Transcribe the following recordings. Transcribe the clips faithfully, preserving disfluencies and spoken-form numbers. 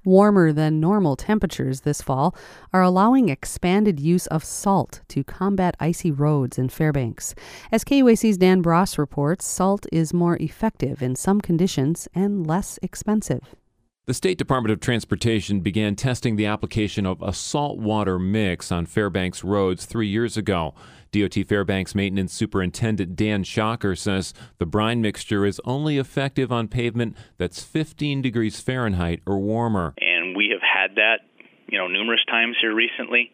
Warmer than normal temperatures this fall are allowing expanded use of salt to combat icy roads in Fairbanks. As K U A C's Dan Bross reports, salt is more effective in some conditions and less expensive. The State Department of Transportation began testing the application of a saltwater mix on Fairbanks roads three years ago. D O T Fairbanks Maintenance Superintendent Dan Shocker says the brine mixture is only effective on pavement that's fifteen degrees Fahrenheit or warmer. And we have had that, you know, numerous times here recently.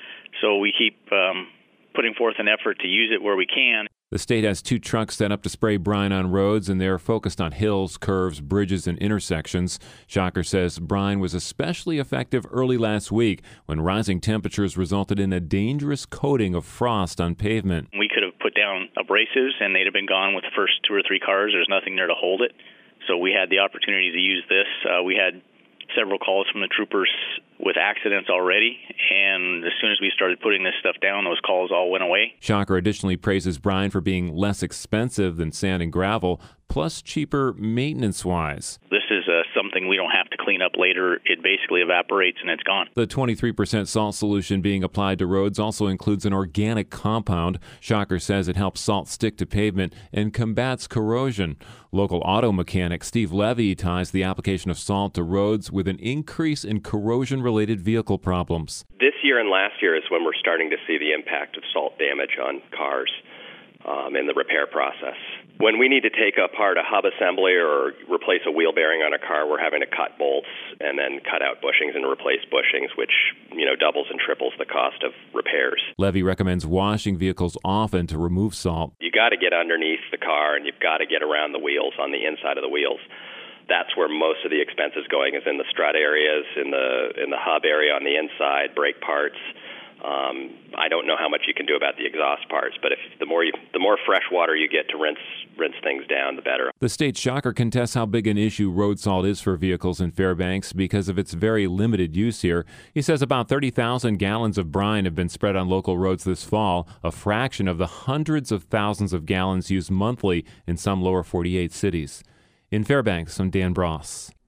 So we keep um, putting forth an effort to use it where we can. The state has two trucks set up to spray brine on roads, and they're focused on hills, curves, bridges, and intersections. Shocker says brine was especially effective early last week when rising temperatures resulted in a dangerous coating of frost on pavement. We could have put down abrasives, and they'd have been gone with the first two or three cars. There's nothing there to hold it. So we had the opportunity to use this. Uh, we had several calls from the troopers with accidents already, and as soon as we started putting this stuff down, those calls all went away. Shocker additionally praises brine for being less expensive than sand and gravel, plus cheaper maintenance-wise. This is uh, something we don't have to clean up later. It basically evaporates and it's gone. The twenty-three percent salt solution being applied to roads also includes an organic compound. Shocker says it helps salt stick to pavement and combats corrosion. Local auto mechanic Steve Levy ties the application of salt to roads with an increase in corrosion-related vehicle problems. This year and last year is when we're starting to see the impact of salt damage on cars um, in the repair process. When we need to take apart a hub assembly or replace a wheel bearing on a car, we're having to cut bolts and then cut out bushings and replace bushings, which, you know, doubles and triples the cost of repairs. Levy recommends washing vehicles often to remove salt. You got to get underneath the car and you've got to get around the wheels, on the inside of the wheels. That's where most of the expense is going, is in the strut areas, in the in the hub area on the inside, brake parts. Um, I don't know how much you can do about the exhaust parts, but if the more you, the more fresh water you get to rinse rinse things down, the better. The state Shocker contests how big an issue road salt is for vehicles in Fairbanks because of its very limited use here. He says about thirty thousand gallons of brine have been spread on local roads this fall, a fraction of the hundreds of thousands of gallons used monthly in some lower forty-eight cities. In Fairbanks, I'm Dan Bross.